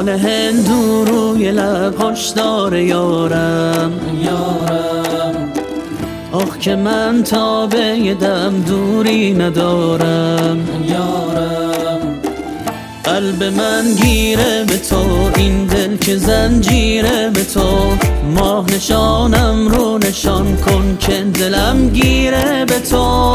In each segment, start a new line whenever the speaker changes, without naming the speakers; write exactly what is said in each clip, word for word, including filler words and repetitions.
نان هندو روی لب‌هاش داره یارم یارم آخ که من تا به یه دم دوری ندارم یارم قلب من گیره به تو این دل که زنجیره به تو ماه نشانم رو نشان کن که دلم گیره به تو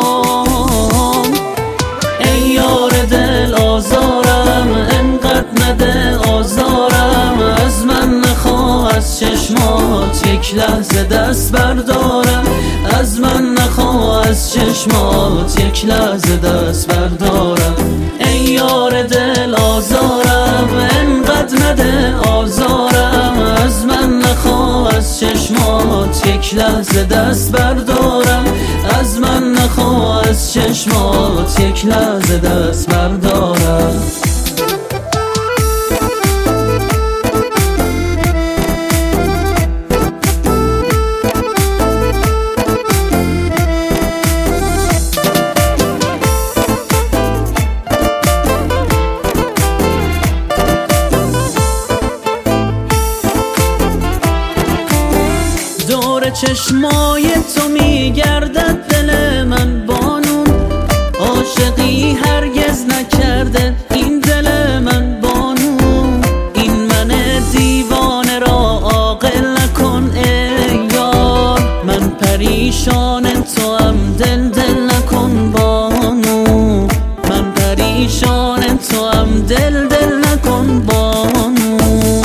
ای یار دل آزارم انقدر نده آزارم از من نخواه از چشمات یک لحظه دست بردارم از من نخواه از چشمات یک لحظه دست بردارم ای یار دل آزارم انقدر نده آزارم از من نخواه از چشمات یک لحظه دست بردارم از من نخواه از چشمات یک لحظه دست بردارم دور چشمای تو میگردد دل من بانون عاشقی هرگز نکرده این دل من بانون این من دیوانه را عاقل نکن ای یار من پریشان تو هم دل دل نکن بانو من پریشان تو هم دل دل نکن بانو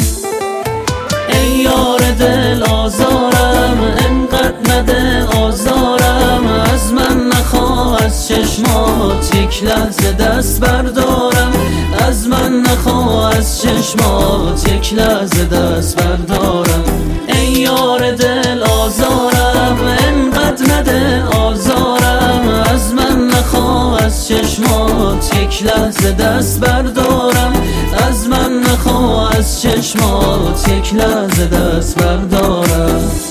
ای یار دل آزارم انقدر نده آزارم از من نخواه از چشمات یک لحظه دست بردارم از من نخواه از چشمات یک لحظه دست بردارم ای یار دل آزارم انقدر نده آزارم از من نخواه از چشمات یک لحظه دست بردارم از من نخواه از چشمات یک لحظه دست بردارم